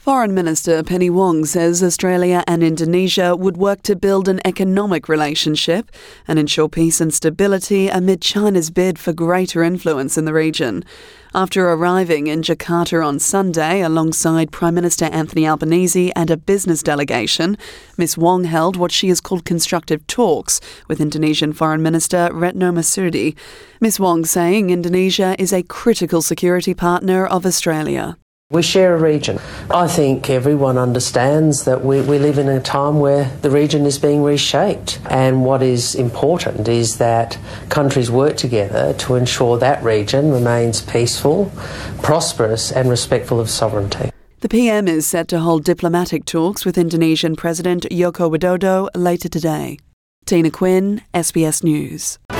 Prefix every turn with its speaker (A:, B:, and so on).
A: Foreign Minister Penny Wong says Australia and Indonesia would work to build an economic relationship and ensure peace and stability amid China's bid for greater influence in the region. After arriving in Jakarta on Sunday alongside Prime Minister Anthony Albanese and a business delegation, Ms Wong held what she has called constructive talks with Indonesian Foreign Minister Retno Marsudi. Ms Wong saying Indonesia is a critical security partner of Australia.
B: We share a region. I think everyone understands that we live in a time where the region is being reshaped, and what is important is that countries work together to ensure that region remains peaceful, prosperous and respectful of sovereignty.
A: The PM is set to hold diplomatic talks with Indonesian President Joko Widodo later today. Tina Quinn, SBS News.